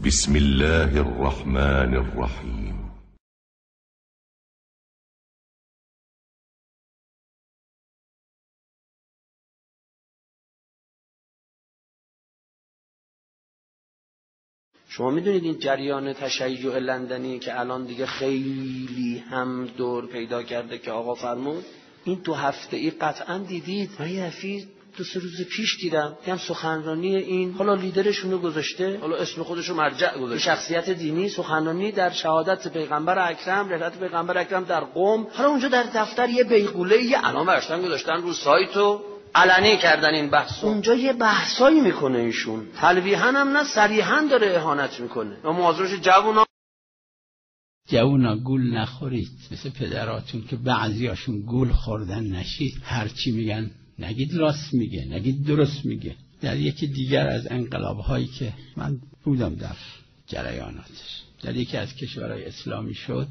بسم الله الرحمن الرحیم. شما میدونید این جریان تشیع لندنی که الان دیگه خیلی هم دور پیدا کرده که آقا فرمود، این 2 هفته ای قطعا دیدید. من یه دفعه 2-3 روز پیش دیدم سخنرانی این، حالا لیدرشونو گذاشته، حالا اسم خودشو مرجع گذاشته، شخصیت دینی، سخنرانی در شهادت پیغمبر اکرم، رحلت پیغمبر اکرم در قم. حالا اونجا در دفتر یه بیغوله یه الان برشتن گذاشتن رو سایت و علنی کردن این بحث. اونجا یه بحثایی میکنه ایشون، تلویحاً هم نه صریحاً داره اهانت میکنه. و معاذش جوونا گول نخورید، مثل پدراتون که بعضیاشون گول خوردن نشید. هرچی میگن نگید راست میگه، نگید درست میگه. در یکی دیگر از انقلاب‌هایی که من بودم در جریاناتش، در یکی از کشورهای اسلامی شد،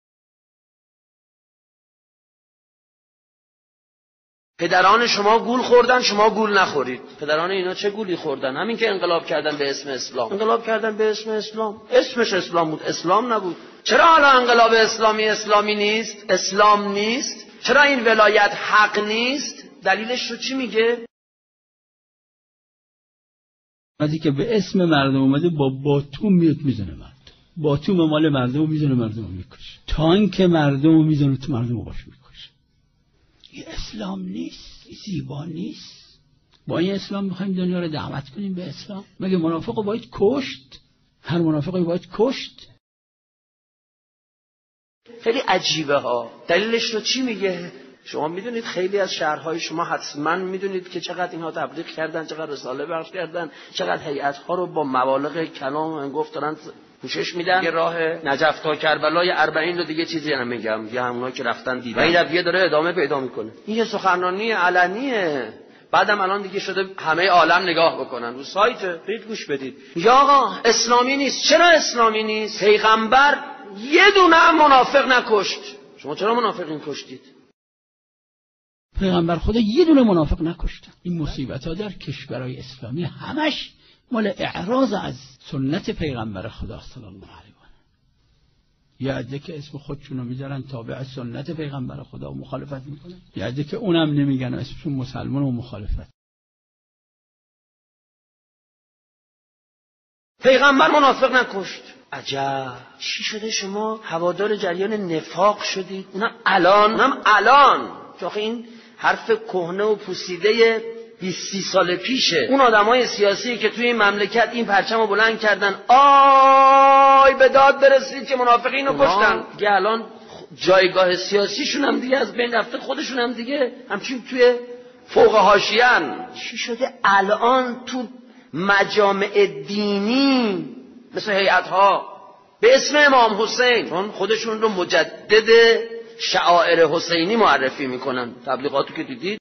پدران شما گول خوردن، شما گول نخورید. پدران اینا چه گولی خوردن؟ همین که انقلاب کردن به اسم اسلام. انقلاب کردن به اسم اسلام، اسمش اسلام بود، اسلام نبود. چرا حالا انقلاب اسلامی نیست؟ اسلام نیست؟ چرا این ولایت حق نیست؟ دلیلش رو چی میگه؟ وقتی که به اسم مردم اومده با باتوم میاد میزنه مردم، باتوم مال مردم میزنه، مردم میکشه، تانک مردم میزنه تو مردم باش میکشه. این اسلام نیست، زیبا نیست. با این اسلام میخوایم دنیا رو دعوت کنیم به اسلام؟ مگه منافق رو باید کشت؟ هر منافقی باید کشت؟ خیلی عجیبه ها. دلیلش رو چی میگه؟ شما میدونید خیلی از شهرهای شما حتما میدونید که چقدر اینها تبلیغ کردن، چقدر رساله بخش کردن، چقدر هیئت‌ها رو با مبالغ کلام گفت دارن پوشش میدن. یه راه نجف تا کربلای 40 رو دیگه چیزی نمیگم، یه همونایی که رفتن دیدن. و این دیگه داره ادامه پیدا میکنه. این یه سخنرانی علنیه. بعدم الان دیگه شده همه عالم نگاه بکنن رو سایت، برید گوش بدید. یا آقا اسلامی نیست. چرا اسلامی نیست؟ پیغمبر یه دونه هم منافق نکشت. شما چرا منافقین کشتید؟ پیغمبر خدا یه دونه منافق نکشتن. این مصیبت ها در کشورهای اسلامی همش مال اعراض از سنت پیغمبر خدا صلی الله علیه و آله. یه عده که اسم خودشونو میذارن تابع سنت پیغمبر خدا و مخالفت میکنن، یه عده که اونم نمیگن و اسمشون مسلمان و مخالفت. پیغمبر منافق نکشت. عجب، چی شده شما هوادار جریان نفاق شدید؟ اونم الان چون این حرف کهنه و پوسیده 20-30 سال پیشه. اون آدمای سیاسی که توی این مملکت این پرچمو بلند کردن، آی به داد برسید که منافقینو کشتن، دیگه الان جایگاه سیاسیشون هم دیگه از بین رفته، خودشون هم دیگه همچین توی فوق حاشیه‌ان. چی شده الان تو مجامع دینی مثل هیئت‌ها به اسم امام حسین، چون خودشون رو مجدد شعائر حسینی معرفی میکنن، تبلیغاتو که دیدید،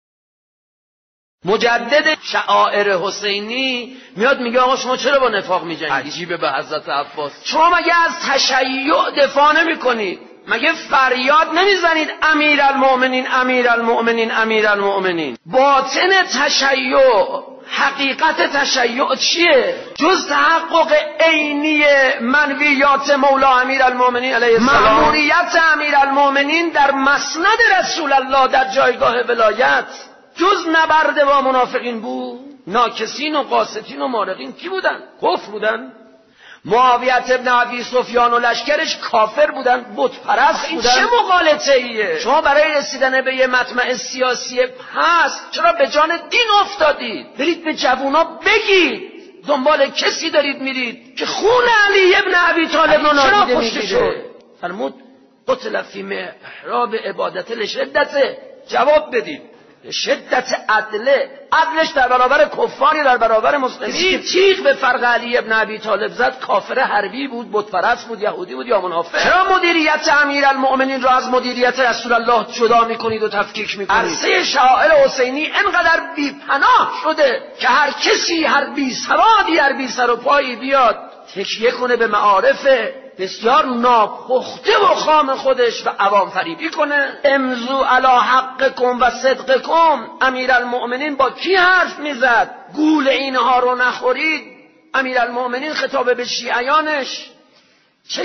مجدد شعائر حسینی میاد میگه آقا شما چرا با نفاق میجنگید؟ عجیبه به حضرت عباس. شما مگه از تشیع دفاع نمیکنید؟ مگه فریاد نمیزنید امیرالمؤمنین امیرالمؤمنین امیرالمؤمنین؟ باطن تشیع، حقیقت تشیع چیه؟ جز تحقق عینی منویات مولا امیرالمؤمنین علیه السلام، مأموریت امیرالمؤمنین در مسند رسول الله در جایگاه ولایت، جز نبرد با منافقین بود؟ ناکسین و قاسطین و مارقین کی بودن؟ کفر بودن. معاویه ابن ابی سفیان و لشکرش کافر بودن، بت پرست بودن. این چه مغالطه ایه؟ شما برای رسیدن به یه مطمع سیاسی هست چرا به جان دین افتادید؟ برید به جوونا بگید دنبال کسی دارید میرید که خون علی ابن ابی طالب رو نادیده میگیره. فرمود قتل فی محراب عبادت لشدت، جواب بدید شدت عدلش در برابر کفاری، در برابر مسلمین. تیغ به فرق علی ابن ابی طالب زد، کافر حربی بود، بت پرست بود، یهودی بود یا منافق. چرا مدیریت امیرالمؤمنین را از مدیریت رسول الله جدا میکنید و تفکیک میکنید؟ عرصه شعائر حسینی انقدر بی‌پناه شده که هر کسی، هر بی سوادی، هر بی سر و پایی بیاد تکیه کنه به معارف بسیار ناپخته و خام خودش و عوام فریبی کنه. امضوا علی حقکم و صدقکم. امیرالمؤمنین با کی حرف میزد؟ گول اینها رو نخورید، امیرالمؤمنین خطاب به شیعیانش چه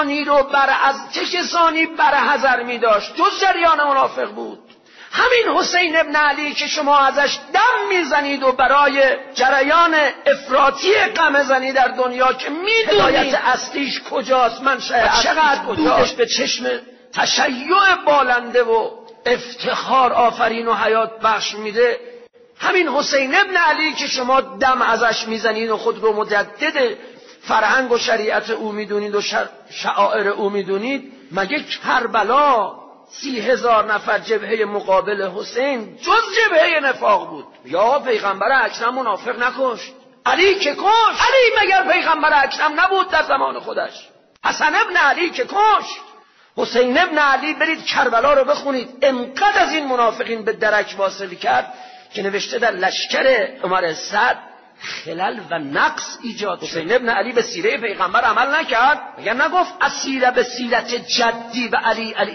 کسانی برحذر می داشت؟ جز جریان منافق بود. همین حسین ابن علی که شما ازش دم میزنید و برای جریان افراطی قمه‌زنی در دنیا که میدونید هدایت اصلیش کجاست، منشأ چقدر دودش به چشم تشیع بالنده و افتخار آفرین و حیات بخش میده، همین حسین ابن علی که شما دم ازش میزنید و خود رو مجدد فرهنگ و شریعت او میدونید و شعائر او میدونید، مگه کربلا 30,000 نفر جبهه مقابل حسین جز جبهه نفاق بود؟ یا پیغمبر اکرم منافق نکشت؟ علی که کشت. علی مگر پیغمبر اکرم نبود در زمان خودش؟ حسن ابن علی که کشت. حسین ابن علی برید کربلا رو بخونید، انقدر از این منافقین به درک واصل کرد که نوشته در لشکر عمر سعد خلل و نقص ایجاد. حسین ابن علی به سیره پیغمبر عمل نکرد، مگر نگفت اسیر به سیرت جدی و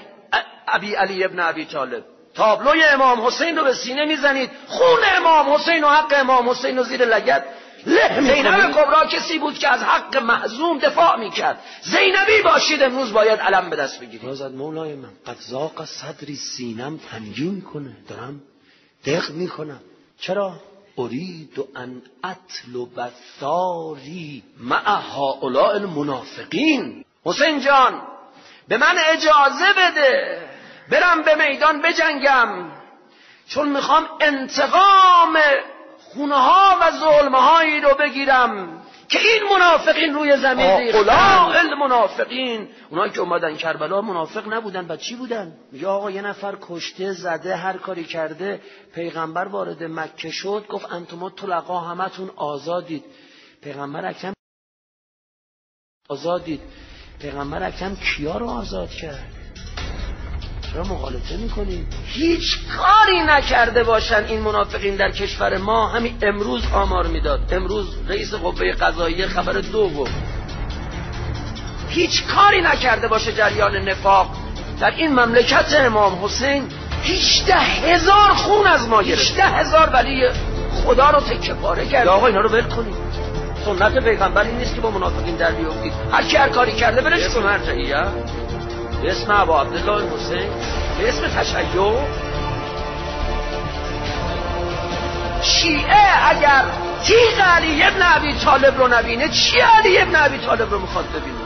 علی ابن ابی طالب. تابلوی امام حسین رو به سینه میزنید، خون امام حسین و حق امام حسین رو زیر لگد له. زینب کبرا کسی بود که از حق معصوم دفاع میکرد. زینبی باشید امروز باید علم به دست بگیرید. نازد مولای من قد ضاق صدری، سینم تنگین کنه، دارم دق میکنم. چرا؟ اريد ان اطلب ثاری مع هؤلاء المنافقین. حسین جان به من اجازه بده برم به میدان بجنگم، چون میخوام انتقام خونها و ظلمهایی رو بگیرم که این منافقین روی زمین ریختن. المنافقین، اونایی که اومدن کربلا منافق نبودن، بعد چی بودن؟ یا آقا یه نفر کشته زده هر کاری کرده، پیغمبر وارد مکه شد گفت انتم طلقا، همتون آزادید. پیغمبر اکرم آزادید. پیغمبر اکرم کیا رو آزاد کرد؟ چرا مغالطه میکنید؟ هیچ کاری نکرده باشن این منافقین در کشور ما. همین امروز آمار میداد، امروز رئیس قوه قضاییه خبر 2 گفت، هیچ کاری نکرده باشه جریان نفاق در این مملکت امام حسین. 18,000 خون از ما گرفت، 18,000 ولی خدا رو تکه پاره کرد. آقا اینا رو ول کنید. سنت پیغمبر این نیست که با منافقین در بیافتید. هر کی هر کاری کرده برش کن مرجعیه به اسم ابا عبدالله حسین، به اسم تشیع. شیعه اگر تیغ علی ابن ابی طالب رو نبینه، چی علی ابن ابی طالب رو میخواد ببینه؟